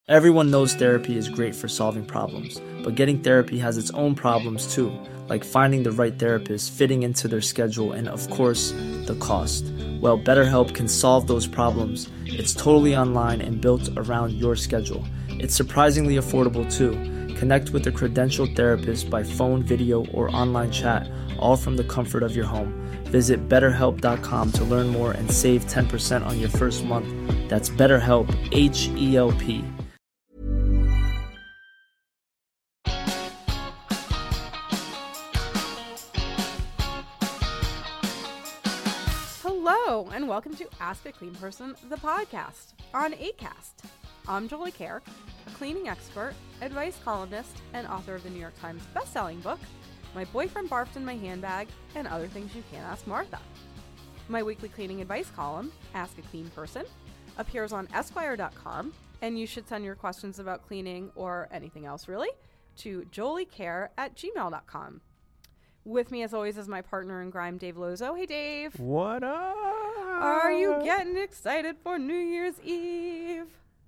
Everyone knows therapy is great for solving problems, but getting therapy has its own problems too, like finding the right therapist, fitting into their schedule, and of course, the cost. Well, BetterHelp can solve those problems. It's totally online and built around your schedule. It's surprisingly affordable too. Connect with a credentialed therapist by phone, video, or online chat, all from the comfort of your home. Visit BetterHelp.com to learn more and save 10% on your first month. That's BetterHelp, H-E-L-P. Hello, and welcome to Ask a Clean Person, the podcast on Acast. I'm Jolie Kerr, a cleaning expert, advice columnist, and author of the New York Times bestselling book, My Boyfriend Barfed in My Handbag, and Other Things You Can't Ask Martha. My weekly cleaning advice column, Ask a Clean Person, appears on Esquire.com, and you should send your questions about cleaning or anything else really to joliecare@gmail.com. With me, as always, is my partner in crime, Dave Lozo. Hey, Dave. What up? Are you getting excited for New Year's Eve?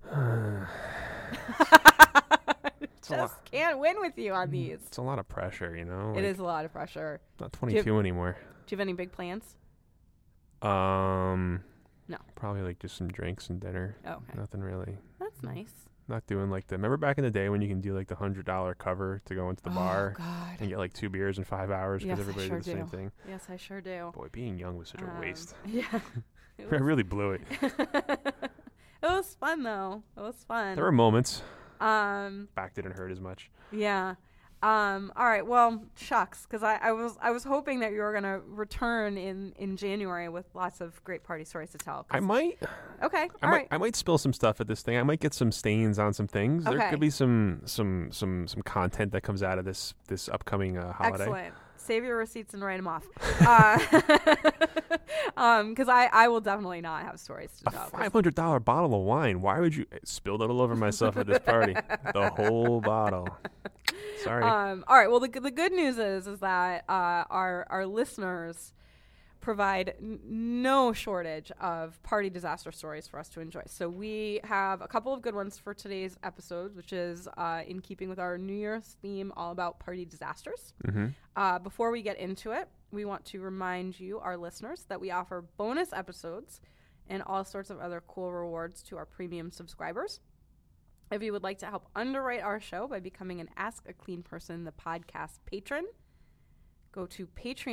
Just can't win with you on these. It's a lot of pressure, you know? It is a lot of pressure. Not 22 anymore. Do you have any big plans? No. No. Probably like just some drinks and dinner. Oh, okay. Nothing really. That's nice. Not doing like remember back in the day when you can do like the $100 cover to go into the bar God. and get like 2 beers in 5 hours because Yes, everybody I did the sure same do. thing. Yes, I sure do. Boy, being young was such a waste. Yeah. I really blew it. It was fun though. It was fun. There were moments. Um Back didn't hurt as much. Yeah. All right. Well, shucks, because I was hoping that you were gonna return in January with lots of great party stories to tell. I might. Okay. All right. I might spill some stuff at this thing. I might get some stains on some things. Okay. There could be some content that comes out of this upcoming holiday. Excellent. Save your receipts and write them off. Because I will definitely not have stories to tell. A $500 bottle of wine. Why would you spill it all over myself at this party? The whole bottle. Sorry. All right. Well, the good news is that our listeners provide no shortage of party disaster stories for us to enjoy. So we have a couple of good ones for today's episode, which is in keeping with our New Year's theme, all about party disasters. Mm-hmm. Before we get into it, we want to remind you, our listeners, that we offer bonus episodes and all sorts of other cool rewards to our premium subscribers. If you would like to help underwrite our show by becoming an Ask a Clean Person, the podcast patron, go to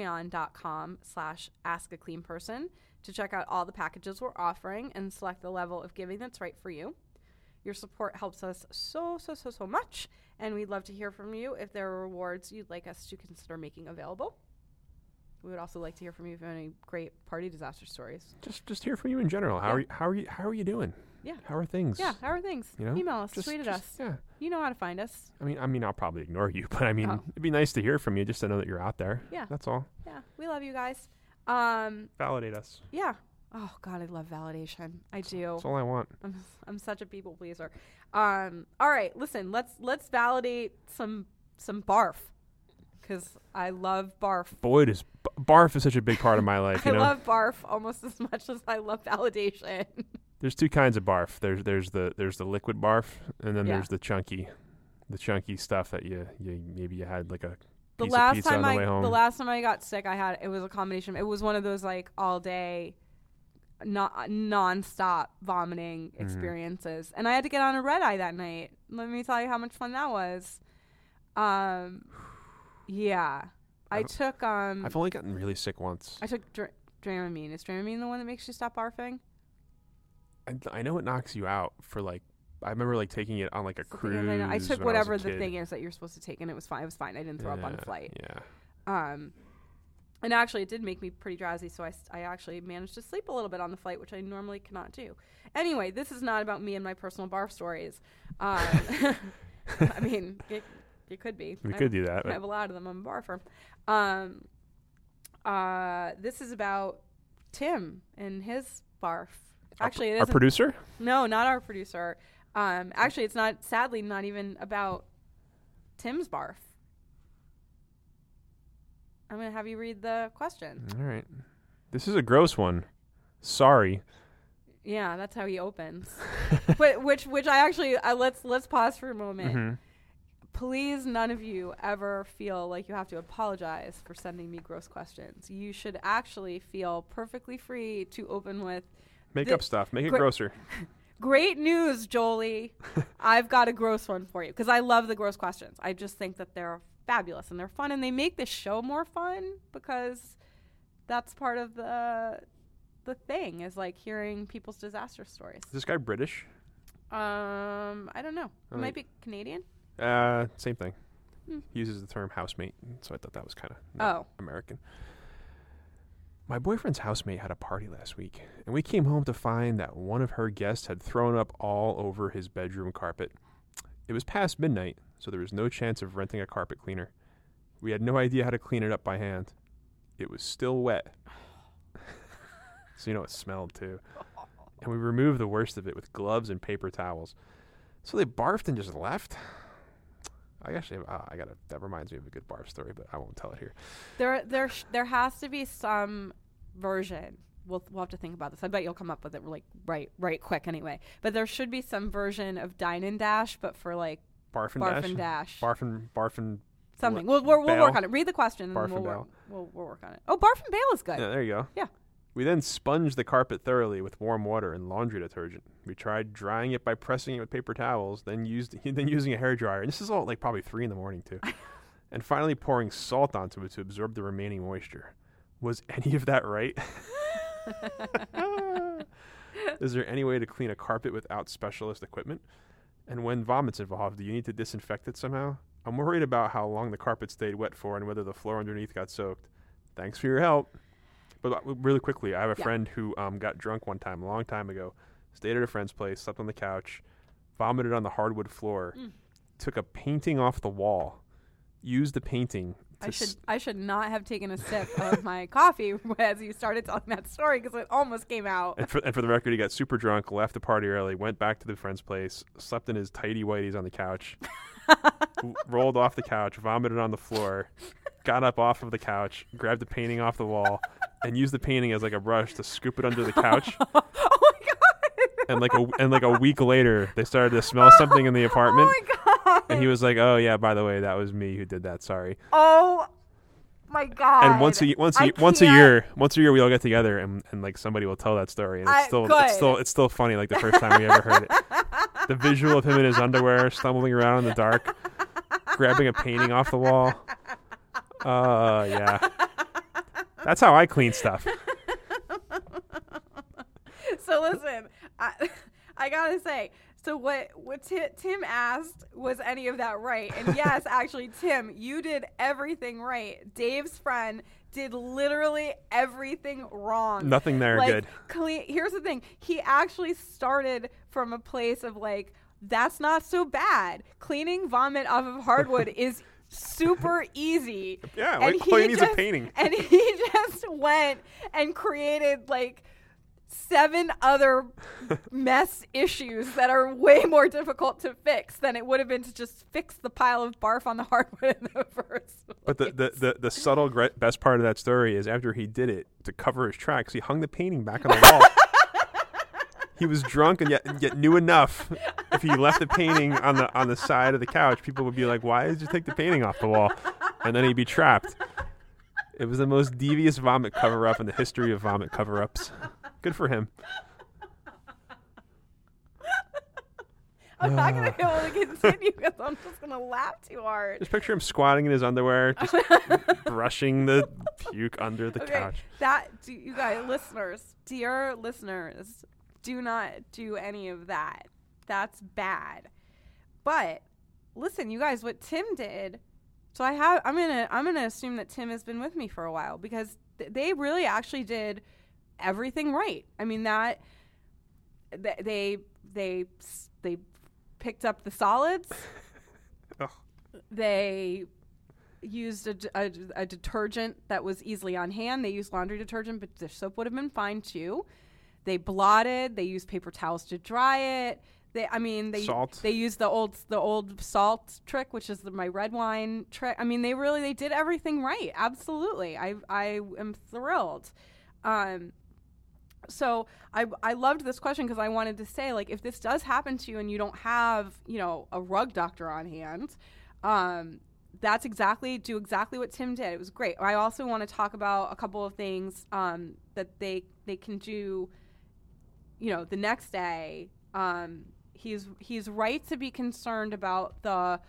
patreon.com/askacleanperson to check out all the packages we're offering and select the level of giving that's right for you. Your support helps us so much, and we'd love to hear from you if there are rewards you'd like us to consider making available. We would also like to hear from you if you have any great party disaster stories. Just hear from you in general. How are you doing? Yeah. How are things? Yeah, how are things? You know? Email us, tweet at us. Yeah. You know how to find us. I mean, I'll probably ignore you, but it'd be nice to hear from you just to know that you're out there. Yeah. That's all. Yeah, we love you guys. Validate us. Yeah. Oh God, I love validation. I do. That's all I want. I'm such a people pleaser. All right, listen. Let's validate some barf, because I love barf. Boy, barf is such a big part of my life. I love barf almost as much as I love validation. There's two kinds of barf. There's the liquid barf, and then there's the chunky stuff that you had like a piece of pizza on the way home. The last time I got sick, it was a combination. It was one of those like all day, non-stop vomiting experiences, and I had to get on a red eye that night. Let me tell you how much fun that was. Yeah, I took I've only gotten really sick once. I took Dramamine. Is Dramamine the one that makes you stop barfing? I know it knocks you out for like. I remember like taking it on like a cruise. I took whatever the thing is that you're supposed to take, and it was fine. It was fine. I didn't throw up on the flight. Yeah. And actually, it did make me pretty drowsy, so I actually managed to sleep a little bit on the flight, which I normally cannot do. Anyway, this is not about me and my personal barf stories. I mean, it could be. We could do that. I have a lot of them. I'm a barfer. This is about Tim and his barf. Actually, it isn't. Our producer? No, not our producer. Actually, it's sadly not even about Tim's barf. I'm going to have you read the question. All right. This is a gross one. Sorry. Yeah, that's how he opens. which I actually let's pause for a moment. Mm-hmm. Please, none of you ever feel like you have to apologize for sending me gross questions. You should actually feel perfectly free to open with make up stuff. Make it grosser. Great news, Jolie. I've got a gross one for you because I love the gross questions. I just think that they're fabulous and they're fun and they make this show more fun because that's part of the thing is like hearing people's disaster stories. Is this guy British? I don't know. He might be Canadian. Same thing. He uses the term housemate, so I thought that was kind of American. My boyfriend's housemate had a party last week, and we came home to find that one of her guests had thrown up all over his bedroom carpet. It was past midnight, so there was no chance of renting a carpet cleaner. We had no idea how to clean it up by hand. It was still wet. So it smelled too. And we removed the worst of it with gloves and paper towels. So they barfed and just left. That reminds me of a good barf story, but I won't tell it here. There has to be some version. We'll have to think about this. I bet you'll come up with it like right quick anyway. But there should be some version of Dine and Dash, but for like Barf and Dash. Barf and something. We'll work on it. Read the question and we'll work on it. Oh, Barf and Bail is good. Yeah, there you go. Yeah. We then sponged the carpet thoroughly with warm water and laundry detergent. We tried drying it by pressing it with paper towels, then using a hairdryer. And this is all like probably 3 a.m. too. And finally pouring salt onto it to absorb the remaining moisture. Was any of that right? Is there any way to clean a carpet without specialist equipment? And when vomit's involved, do you need to disinfect it somehow? I'm worried about how long the carpet stayed wet for and whether the floor underneath got soaked. Thanks for your help. But really quickly, I have a friend who got drunk one time, a long time ago, stayed at a friend's place, slept on the couch, vomited on the hardwood floor, took a painting off the wall, used the painting. I should not have taken a sip of my coffee as you started telling that story because it almost came out. And for the record, he got super drunk, left the party early, went back to the friend's place, slept in his tighty whities on the couch, rolled off the couch, vomited on the floor, got up off of the couch, grabbed the painting off the wall, and used the painting as like a brush to scoop it under the couch. Oh my god! And like a week later, they started to smell something in the apartment. Oh my god! And he was like, "Oh yeah, by the way, that was me who did that. Sorry." Oh my god! And once a year, we all get together and like somebody will tell that story, and it's still funny. Like the first time we ever heard it, the visual of him in his underwear, stumbling around in the dark, grabbing a painting off the wall. Yeah. That's how I clean stuff. So listen, I gotta say, so what Tim asked, was any of that right? And yes, actually, Tim, you did everything right. Dave's friend did literally everything wrong. Nothing there good. Here's the thing. He actually started from a place of like, that's not so bad. Cleaning vomit off of hardwood is super easy. Yeah, all you need is a painting. And he just went and created like 7 other mess issues that are way more difficult to fix than it would have been to just fix the pile of barf on the hardwood in the first place. But the subtle best part of that story is after he did it to cover his tracks, he hung the painting back on the wall. He was drunk and yet knew enough. If he left the painting on the side of the couch, people would be like, "Why did you take the painting off the wall?" And then he'd be trapped. It was the most devious vomit cover-up in the history of vomit cover-ups. Good for him. I'm not going to be able to continue because I'm just going to laugh too hard. Just picture him squatting in his underwear, just brushing the puke under the couch. You guys, dear listeners, do not do any of that. That's bad. But listen, you guys, what Tim did. So I'm gonna assume that Tim has been with me for a while because they really actually did everything right. I mean that they picked up the solids. Oh. They used a detergent that was easily on hand. They used laundry detergent, but dish soap would have been fine too. They blotted. They used paper towels to dry it. They used the old salt trick, which is my red wine trick. I mean, they did everything right. Absolutely. I am thrilled. So I loved this question because I wanted to say, like, if this does happen to you and you don't have, a rug doctor on hand, do exactly what Tim did. It was great. I also want to talk about a couple of things that they can do, the next day. He's right to be concerned about the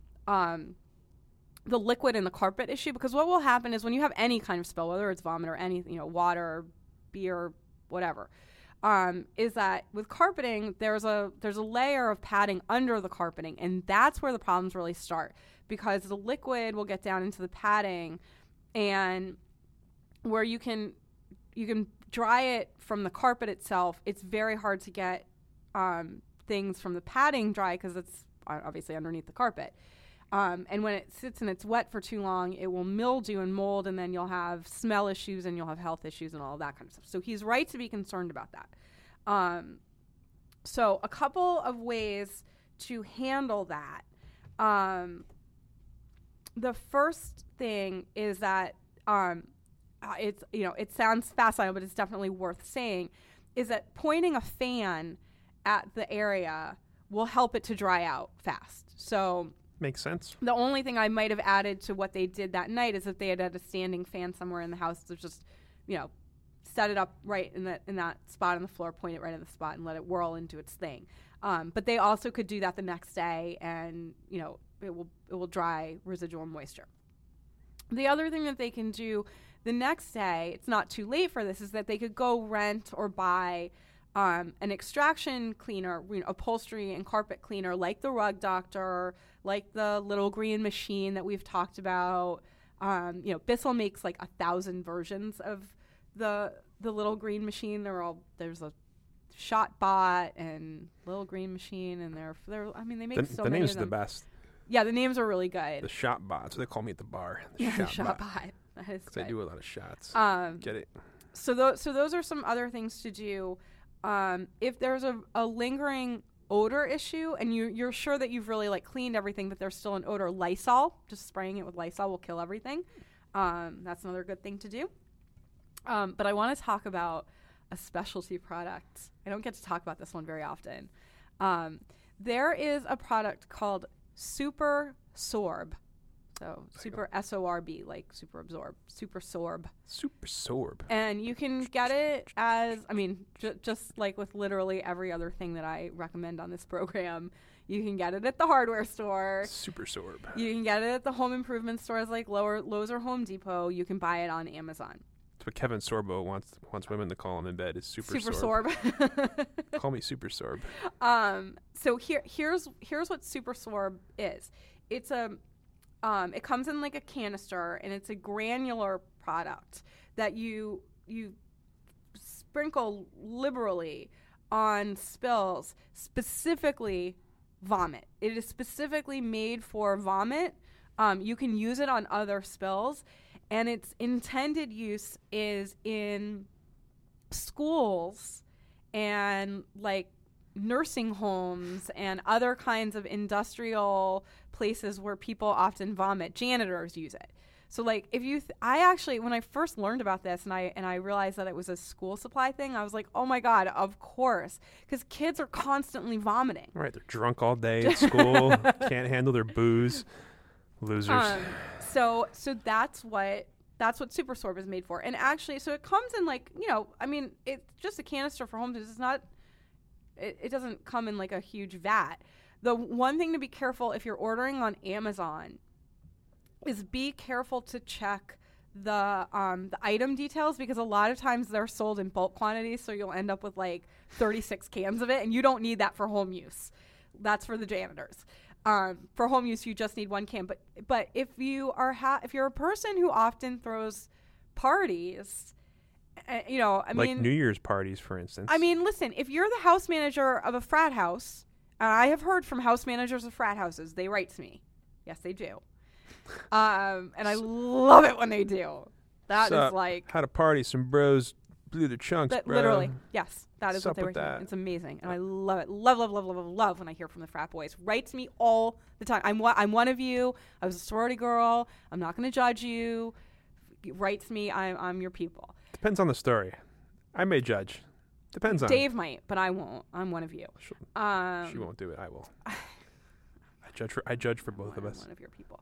liquid in the carpet issue, because what will happen is when you have any kind of spill, whether it's vomit or any, water, beer, whatever, is that with carpeting, there's a layer of padding under the carpeting, and that's where the problems really start, because the liquid will get down into the padding, and where you can dry it from the carpet itself, it's very hard to get things from the padding dry because it's obviously underneath the carpet. And when it sits and it's wet for too long, it will mildew and mold, and then you'll have smell issues and you'll have health issues and all that kind of stuff. So he's right to be concerned about that. So a couple of ways to handle that. The first thing is that it's, it sounds facile, but it's definitely worth saying, is that pointing a fan at the area will help it to dry out fast. So makes sense. The only thing I might have added to what they did that night is that they had a standing fan somewhere in the house to just, set it up right in that spot on the floor, point it right at the spot, and let it whirl into its thing. But they also could do that the next day, and it will dry residual moisture. The other thing that they can do the next day, it's not too late for this, is that they could go rent or buy an extraction cleaner, upholstery and carpet cleaner, like the Rug Doctor, like the Little Green Machine that we've talked about. Bissell makes like 1,000 versions of the Little Green Machine. There's a ShotBot and Little Green Machine, and they make so many of them. The names are the best. Yeah, the names are really good. The ShotBot, so they call me at the bar. The ShotBot. That is good. I do a lot of shots. Get it? So those are some other things to do. If there's a lingering odor issue and you're sure that you've really cleaned everything, but there's still an odor, Lysol, just spraying it with Lysol will kill everything. That's another good thing to do. But I want to talk about a specialty product. I don't get to talk about this one very often. There is a product called Super Sorb. So Super SORB, like Super Absorb, Super Sorb. Super Sorb. And you can get it as, just like with literally every other thing that I recommend on this program, you can get it at the hardware store. Super Sorb. You can get it at the home improvement stores like Lowe's or Home Depot. You can buy it on Amazon. That's what Kevin Sorbo wants women to call him in bed, is Super Sorb. Call me Super Sorb. So here's what Super Sorb is. It's it comes in like a canister, and it's a granular product that you sprinkle liberally on spills, specifically vomit. It is specifically made for vomit. You can use it on other spills, and its intended use is in schools and nursing homes and other kinds of industrial places where people often vomit. Janitors use it. So I actually, when I first learned about this and I realized that it was a school supply thing, I was like, oh my God, of course. Because kids are constantly vomiting. Right. They're drunk all day at school, can't handle their booze. Losers. So that's what Super Sorb is made for. And actually, so it comes in it's just a canister for home use. It's not, it doesn't come in a huge vat. The one thing to be careful if you're ordering on Amazon is be careful to check the item details, because a lot of times they're sold in bulk quantities, so you'll end up with 36 cans of it, and you don't need that for home use. That's for the janitors. For home use, you just need one can. But if you are if you're a person who often throws parties, New Year's parties, for instance. Listen, if you're the house manager of a frat house, and I have heard from house managers of frat houses, they write to me. Yes, they do. And I love it when they do. That is had a party, some bros blew their chunks, bro. Literally, yes. That is What's what they up with were. that? It's amazing, and I love it. Love when I hear from the frat boys. Write to me all the time. I'm one of you. I was a sorority girl. I'm not going to judge you. Write to me. I'm your people. Depends on the story. I may judge. Depends on. Dave might, but I won't. I'm one of you. She won't do it. I will. I judge for both of us. One of your people.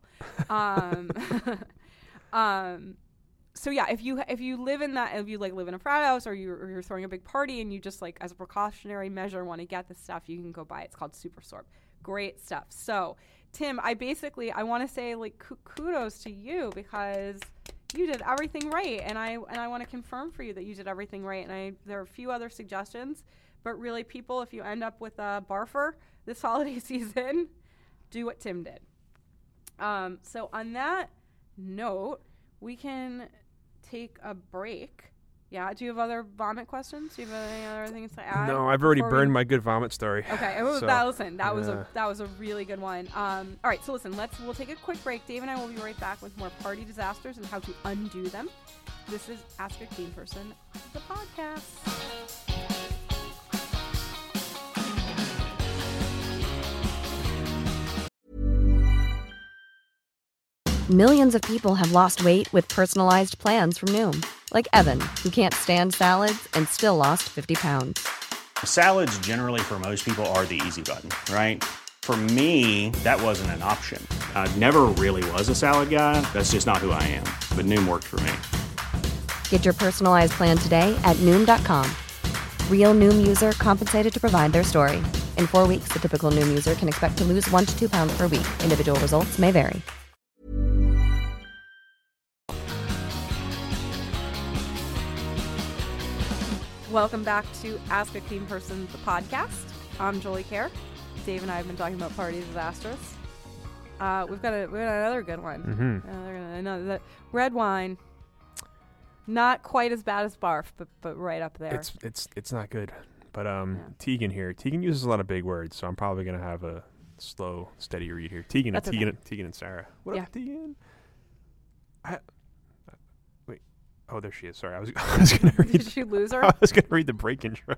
So yeah, if you live in that, if you like live in a frat house or you're throwing a big party and you just like as a precautionary measure want to get this stuff, you can go buy it. It's called Supersorb. Great stuff. So Tim, I want to say like kudos to you because you did everything right, and I want to confirm for you that you did everything right. And there are a few other suggestions, but really, people, if you end up with a barfer this holiday season, do what Tim did. So on that note, we can take a break. Yeah. Do you have other vomit questions? Do you have any other things to add? No, I've already burned my good vomit story. Okay. That was a really good one. All right. So listen, we'll take a quick break. Dave and I will be right back with more party disasters and how to undo them. This is Ask a Clean Person, the podcast. Millions of people have lost weight with personalized plans from Noom. Like Evan, who can't stand salads and still lost 50 pounds. Salads generally for most people are the easy button, right? For me, that wasn't an option. I never really was a salad guy. That's just not who I am. But Noom worked for me. Get your personalized plan today at Noom.com. Real Noom user compensated to provide their story. In 4 weeks, the typical Noom user can expect to lose 1 to 2 pounds per week. Individual results may vary. Welcome back to Ask a Clean Person, the podcast. I'm Jolie Kerr. Dave and I have been talking about party disasters. We've got another good one. Another red wine. Not quite as bad as barf, but right up there. It's not good. But Tegan here. Tegan uses a lot of big words, so I'm probably gonna have a slow, steady read here. Tegan and Sarah. What up, Tegan? Wait. Oh, there she is. Sorry, I was gonna read. Did you lose her? I was gonna read the break intro.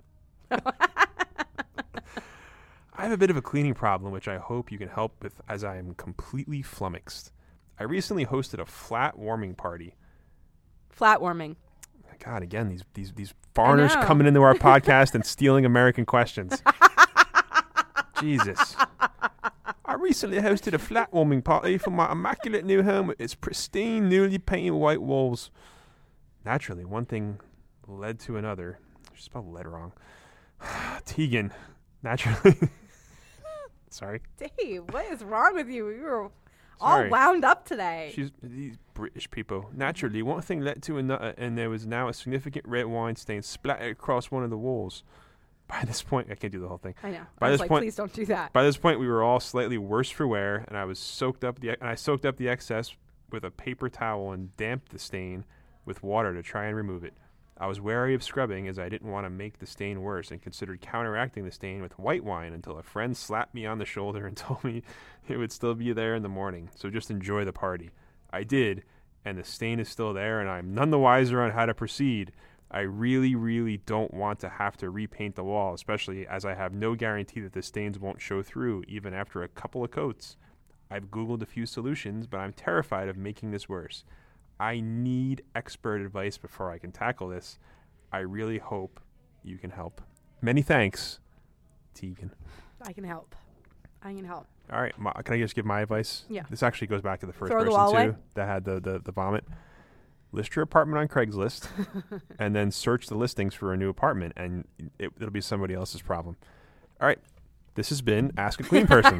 I have a bit of a cleaning problem, which I hope you can help with, as I am completely flummoxed. I recently hosted a flat warming party. Flat warming. God, again, these foreigners coming into our podcast and stealing American questions. Jesus. I recently hosted a flat warming party for my immaculate new home with its pristine, newly painted white walls. Naturally, one thing led to another. I spelled lead wrong. Tegan. Naturally. Sorry. Dave, what is wrong with you? You were all wound up today. These British people. Naturally, one thing led to another, and there was now a significant red wine stain splattered across one of the walls. By this point, I can't do the whole thing. I know. Please don't do that. By this point, we were all slightly worse for wear, and I soaked up the excess with a paper towel and damped the stain with water to try and remove it. I was wary of scrubbing as I didn't want to make the stain worse and considered counteracting the stain with white wine until a friend slapped me on the shoulder and told me it would still be there in the morning, so just enjoy the party. I did, and the stain is still there, and I'm none the wiser on how to proceed. I really, really don't want to have to repaint the wall, especially as I have no guarantee that the stains won't show through even after a couple of coats. I've Googled a few solutions, but I'm terrified of making this worse. I need expert advice before I can tackle this. I really hope you can help. Many thanks, Tegan. I can help. All right. Can I just give my advice? Yeah. This actually goes back to the first person, too, that had the vomit. List your apartment on Craigslist and then search the listings for a new apartment, and it'll be somebody else's problem. All right. This has been Ask a Clean Person.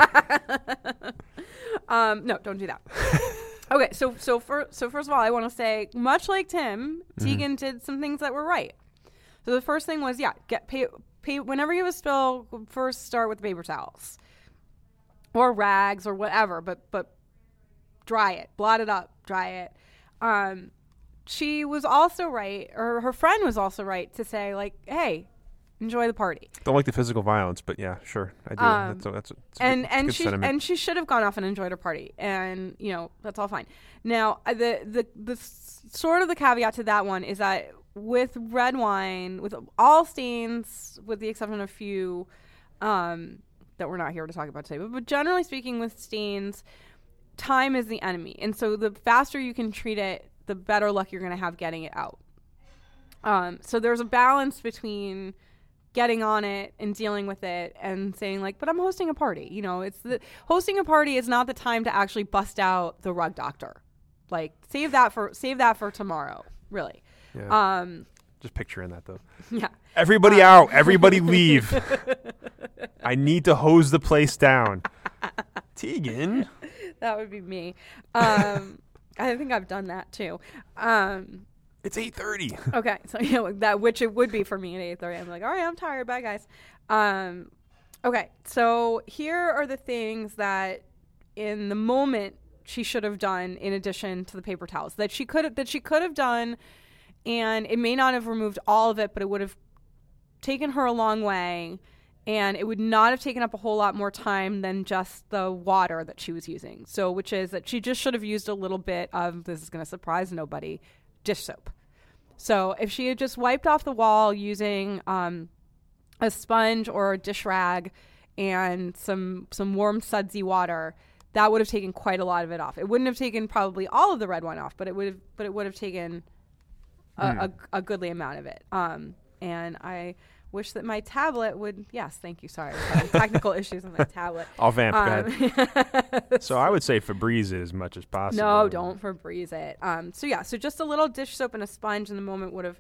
No, don't do that. Okay, so first of all, I want to say, much like Tim, Tegan did some things that were right. So the first thing was, get pay whenever you have a spill. First, start with paper towels or rags or whatever, but dry it, blot it up, dry it. She was also right, or her friend was also right to say, like, hey, enjoy the party. Don't like the physical violence, but yeah, sure, I do. That's and she should have gone off and enjoyed her party, and that's all fine. Now, the sort of the caveat to that one is that with red wine, with all stains, with the exception of a few that we're not here to talk about today, but generally speaking, with stains, time is the enemy, and so the faster you can treat it, the better luck you're going to have getting it out. So there's a balance between getting on it and dealing with it and saying like, but I'm hosting a party. You know, hosting a party is not the time to actually bust out the rug doctor. Like save that for tomorrow, really. Yeah. Just picturing that though. Yeah. Everybody out. Everybody leave. I need to hose the place down. Tegan. That would be me. I think I've done that too. It's 8:30. Okay, so that which it would be for me at 8:30. I'm like, all right, I'm tired. Bye, guys. Okay, so here are the things that in the moment she should have done in addition to the paper towels that she could have done, and it may not have removed all of it, but it would have taken her a long way, and it would not have taken up a whole lot more time than just the water that she was using. So, which is that she just should have used a little bit of, this is going to surprise nobody, dish soap. So if she had just wiped off the wall using a sponge or a dish rag and some warm sudsy water, that would have taken quite a lot of it off. It wouldn't have taken probably all of the red wine off, but it would have taken a goodly amount of it. And I wish that my tablet would. Yes, thank you. Sorry, technical issues with my tablet. I'll vamp. Go ahead. So I would say Febreze it as much as possible. No, don't Febreze it. So just a little dish soap and a sponge in the moment would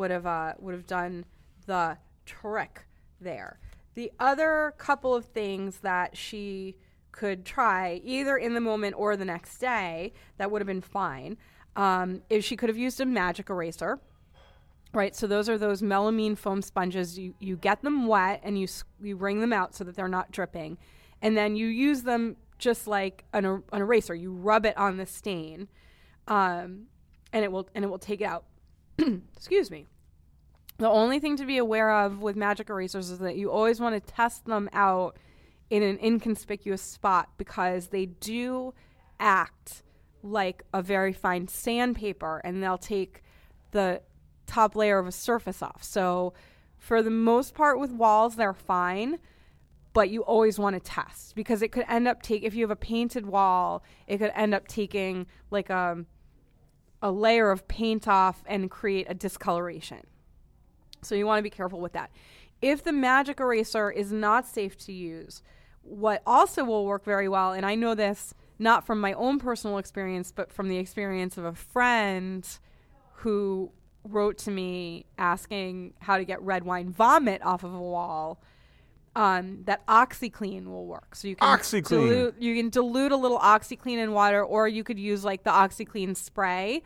have done the trick there. The other couple of things that she could try either in the moment or the next day that would have been fine is she could have used a magic eraser. Right, so those are those melamine foam sponges. You get them wet and you wring them out so that they're not dripping, and then you use them just like an eraser. You rub it on the stain, and it will take it out. Excuse me. The only thing to be aware of with magic erasers is that you always want to test them out in an inconspicuous spot because they do act like a very fine sandpaper, and they'll take the top layer of a surface off. So for the most part with walls, they're fine, but you always want to test because it could end up if you have a painted wall, it could end up taking like a layer of paint off and create a discoloration. So you want to be careful with that. If the magic eraser is not safe to use, what also will work very well, and I know this not from my own personal experience, but from the experience of a friend who wrote to me asking how to get red wine vomit off of a wall, that OxiClean will work. So you can dilute a little OxiClean in water, or you could use like the OxiClean spray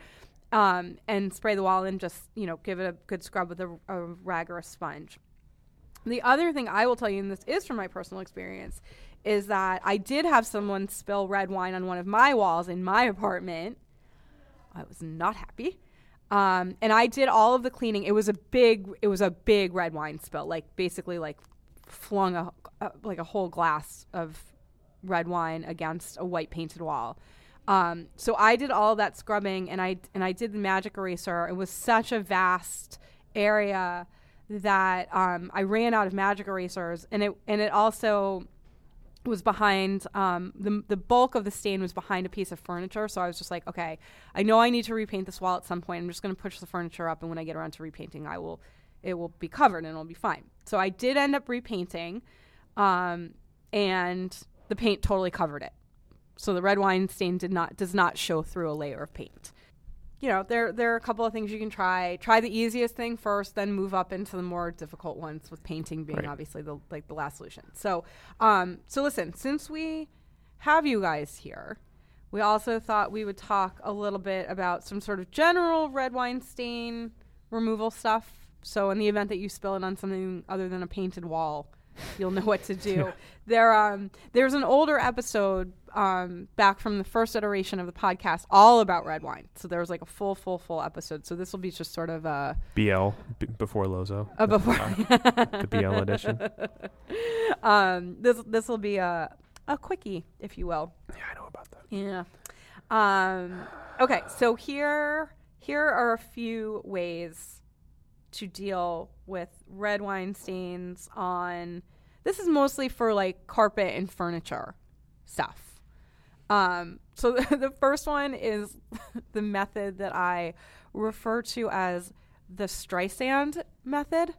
and spray the wall and just, give it a good scrub with a rag or a sponge. The other thing I will tell you, and this is from my personal experience, is that I did have someone spill red wine on one of my walls in my apartment. I was not happy. And I did all of the cleaning. It was a big red wine spill, like basically like flung a whole glass of red wine against a white painted wall. So I did all of that scrubbing, and I did the magic eraser. It was such a vast area that I ran out of magic erasers, and it also was behind the bulk of the stain was behind a piece of furniture. So I was just like, okay, I know I need to repaint this wall at some point. I'm just going to push the furniture up, and when I get around to repainting, it will be covered and it'll be fine. So I did end up repainting, and the paint totally covered it. So the red wine stain does not show through a layer of paint. There are a couple of things you can try. Try the easiest thing first, then move up into the more difficult ones, with painting being obviously the last solution. So, so listen, since we have you guys here, we also thought we would talk a little bit about some sort of general red wine stain removal stuff. So in the event that you spill it on something other than a painted wall, you'll know what to do. There's an older episode back from the first iteration of the podcast all about red wine. So there was like a full episode. So this will be just sort of a BL before Lozo. Before the BL edition. This will be a quickie, if you will. Yeah, I know about that. Yeah. Okay, so here are a few ways to deal with red wine stains on. This is mostly for like carpet and furniture stuff. So the first one is the method that I refer to as the Streisand method.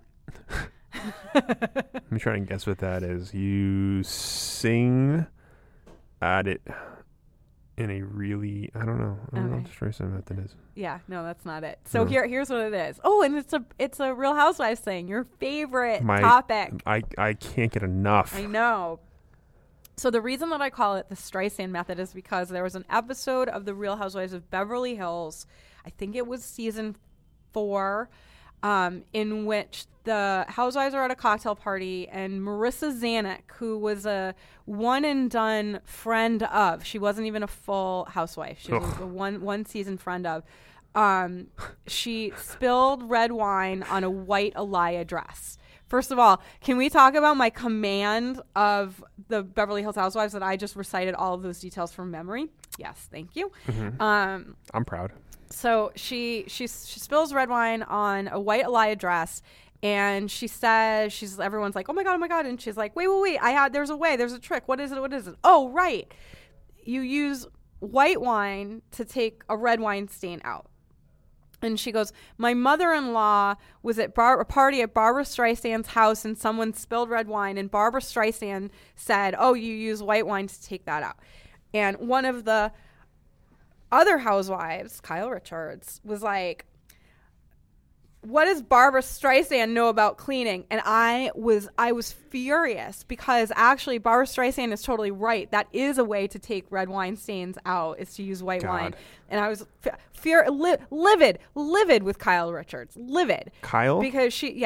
I'm trying to guess what that is. You sing at it in a really, I don't know what the Streisand method is. Yeah, no, that's not it. So here's what it is. Oh, and it's a Real Housewives thing. Your favorite topic. I can't get enough. I know. So the reason that I call it the Streisand method is because there was an episode of The Real Housewives of Beverly Hills, I think it was season 4, in which the housewives are at a cocktail party and Marissa Zanuck, who was a one-and-done friend of, she wasn't even a full housewife, she was a one-season friend of, she spilled red wine on a white Alaïa dress. First of all, can we talk about my command of the Beverly Hills Housewives that I just recited all of those details from memory? Yes, thank you. Mm-hmm. I'm proud. So she spills red wine on a white Alaïa dress, and she says, everyone's like, oh my God. And she's like, wait. There's a trick. What is it? Oh, right. You use white wine to take a red wine stain out. And she goes, my mother-in-law was at a party at Barbra Streisand's house and someone spilled red wine and Barbra Streisand said, oh, you use white wine to take that out. And one of the other housewives, Kyle Richards, was like, what does Barbra Streisand know about cleaning? And I was furious because actually Barbra Streisand is totally right. That is a way to take red wine stains out, is to use white wine. And I was livid with Kyle Richards, livid. Kyle? Because she's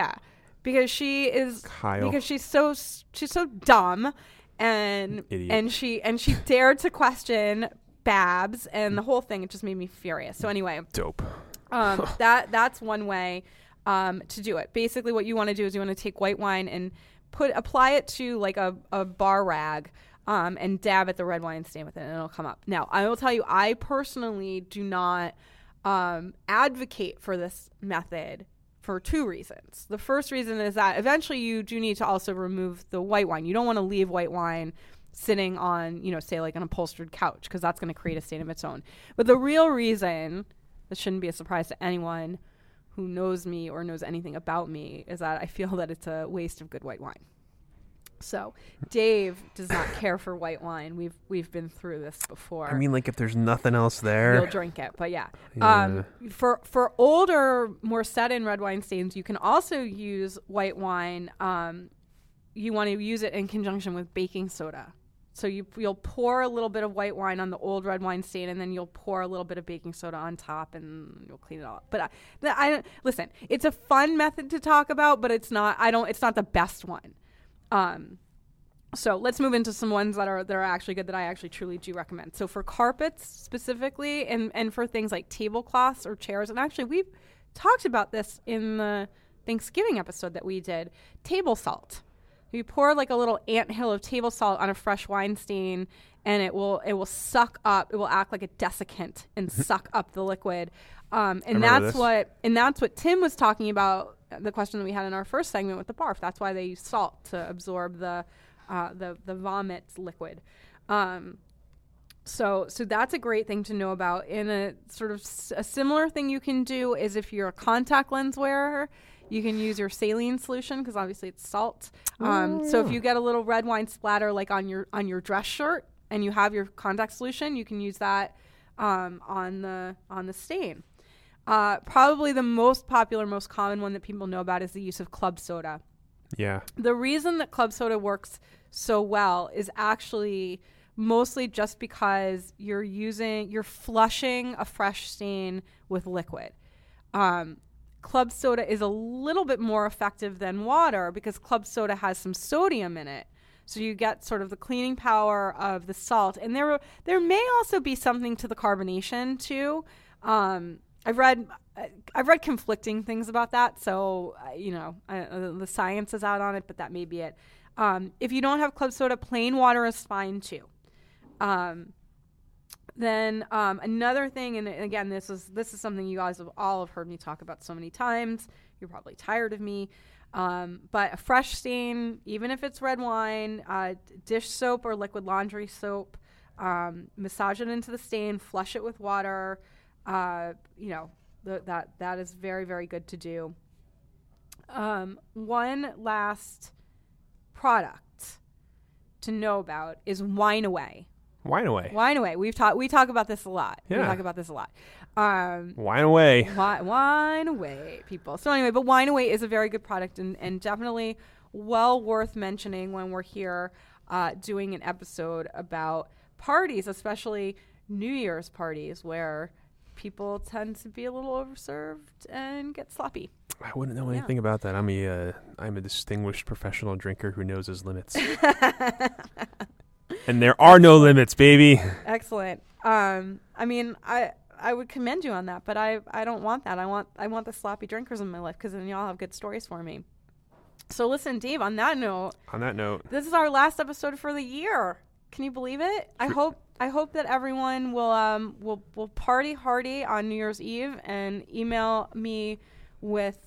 so dumb, and Idiot. and she dared to question Babs, and the whole thing, it just made me furious. So anyway, dope. That's one way to do it. Basically, what you want to do is you want to take white wine and apply it to like a bar rag, and dab at the red wine stain with it, and it'll come up. Now, I will tell you, I personally do not advocate for this method for 2 reasons. The first reason is that eventually you do need to also remove the white wine. You don't want to leave white wine sitting on, say like an upholstered couch, because that's going to create a stain of its own. But the real reason, this shouldn't be a surprise to anyone who knows me or knows anything about me, is that I feel that it's a waste of good white wine. So Dave does not care for white wine. We've been through this before. I mean, like, if there's nothing else there, you'll drink it. But yeah. For older, more set-in red wine stains, you can also use white wine. You want to use it in conjunction with baking soda. So you'll pour a little bit of white wine on the old red wine stain, and then you'll pour a little bit of baking soda on top, and you'll clean it all up. But listen, it's a fun method to talk about, but it's not the best one. So let's move into some ones that are actually good, that I actually truly do recommend. So for carpets specifically, and for things like tablecloths or chairs, and actually we've talked about this in the Thanksgiving episode that we did, table salt. You pour like a little anthill of table salt on a fresh wine stain, and it will suck up. It will act like a desiccant and suck up the liquid. And that's what Tim was talking about. The question that we had in our first segment with the barf. That's why they use salt, to absorb the vomit liquid. So that's a great thing to know about. In a sort of a similar thing you can do is, if you're a contact lens wearer, you can use your saline solution, because obviously it's salt. So if you get a little red wine splatter like on your dress shirt and you have your contact solution, you can use that on the stain. Probably the most popular, most common one that people know about is the use of club soda. Yeah. The reason that club soda works so well is actually mostly just because you're flushing a fresh stain with liquid. Club soda is a little bit more effective than water because club soda has some sodium in it. So you get sort of the cleaning power of the salt. And there may also be something to the carbonation too. I've read conflicting things about that. So, the science is out on it, but that may be it. If you don't have club soda, plain water is fine too. Then another thing, and again, this is something you guys have all heard me talk about so many times. You're probably tired of me. But a fresh stain, even if it's red wine, dish soap or liquid laundry soap, massage it into the stain, flush it with water, That is very, very good to do. One last product to know about is Wine Away. Wine Away. Wine Away. We talk about this a lot. Yeah. We talk about this a lot. Wine Away. Wine Away, people. So anyway, but Wine Away is a very good product and definitely well worth mentioning when we're here doing an episode about parties, especially New Year's parties, where people tend to be a little overserved and get sloppy. I wouldn't know anything about that. I'm a distinguished professional drinker who knows his limits. And there are no limits, baby. Excellent. I mean, I would commend you on that, but I don't want that. I want the sloppy drinkers in my life, because then y'all have good stories for me. So listen, Dave, on that note, this is our last episode for the year. Can you believe it? I hope that everyone will party hardy on New Year's Eve and email me with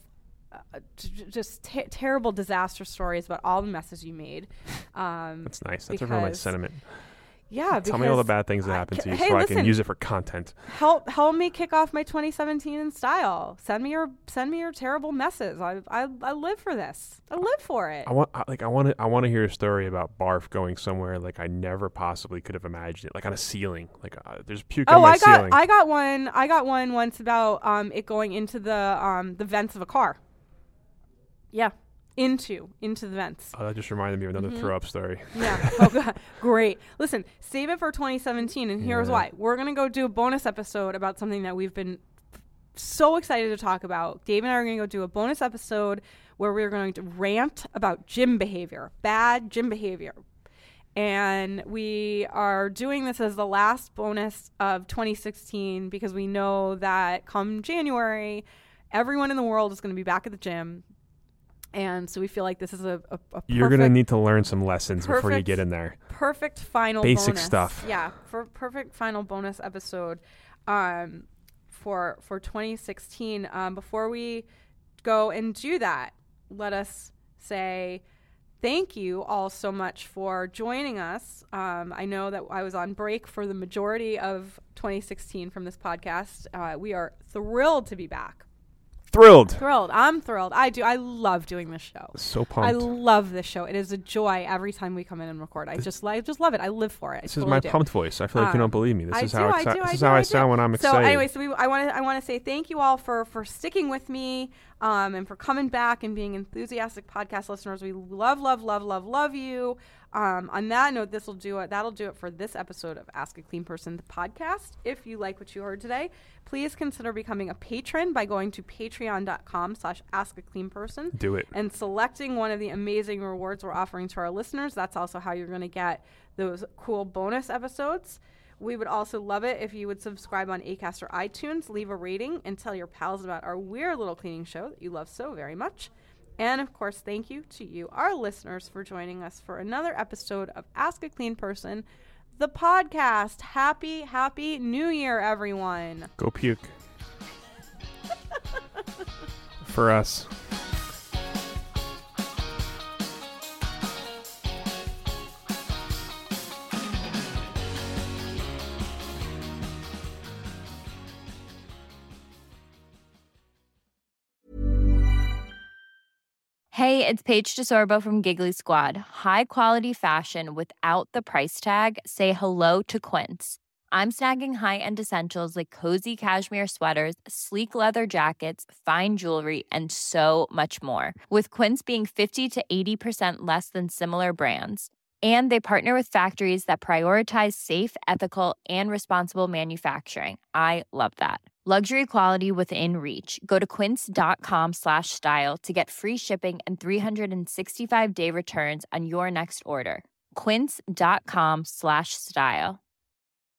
just terrible disaster stories about all the messes you made. That's nice. That's a real nice sentiment. Yeah. Tell me all the bad things that happened to you so I can use it for content. Help me kick off my 2017 in style. Send me your terrible messes. I live for this. I live for it. I want to hear a story about barf going somewhere like I never possibly could have imagined it, like on a ceiling. Like there's puke on my ceiling. I got one once about it going into the vents of a car. Yeah. Into the vents. Oh, that just reminded me of another throw up story. Yeah. Oh, God. Great. Listen, save it for 2017, and here's why. We're going to go do a bonus episode about something that we've been so excited to talk about. Dave and I are going to go do a bonus episode where we're going to rant about gym behavior, bad gym behavior. And we are doing this as the last bonus of 2016 because we know that come January, everyone in the world is going to be back at the gym. And so we feel like this is a perfect... You're going to need to learn some lessons before you get in there. Perfect final Basic bonus. stuff. Yeah, for perfect final bonus episode for 2016. Before we go and do that, let us say thank you all so much for joining us. I know that I was on break for the majority of 2016 from this podcast. We are thrilled to be back. Thrilled. I'm thrilled. I love doing this show. So pumped. I love this show. It is a joy every time we come in and record. I just love it. I live for it. This is my pumped voice. I feel like you don't believe me. This is how I sound when I'm excited. So anyway, I want to say thank you all for sticking with me and for coming back and being enthusiastic podcast listeners. We love you. On that note, that'll do it for this episode of Ask a Clean Person, the podcast. If you like what you heard today, please consider becoming a patron by going to patreon.com/askacleanperson. Do it. And selecting one of the amazing rewards we're offering to our listeners. That's also how you're going to get those cool bonus episodes. We would also love it if you would subscribe on Acast or iTunes, leave a rating, and tell your pals about our weird little cleaning show that you love so very much. And, of course, thank you to you, our listeners, for joining us for another episode of Ask a Clean Person, the podcast. Happy New Year, everyone. Go puke. For us. Hey, it's Paige DeSorbo from Giggly Squad. High quality fashion without the price tag. Say hello to Quince. I'm snagging high-end essentials like cozy cashmere sweaters, sleek leather jackets, fine jewelry, and so much more. With Quince being 50 to 80% less than similar brands. And they partner with factories that prioritize safe, ethical, and responsible manufacturing. I love that. Luxury quality within reach. Go to quince.com/style to get free shipping and 365-day returns on your next order. Quince.com/style.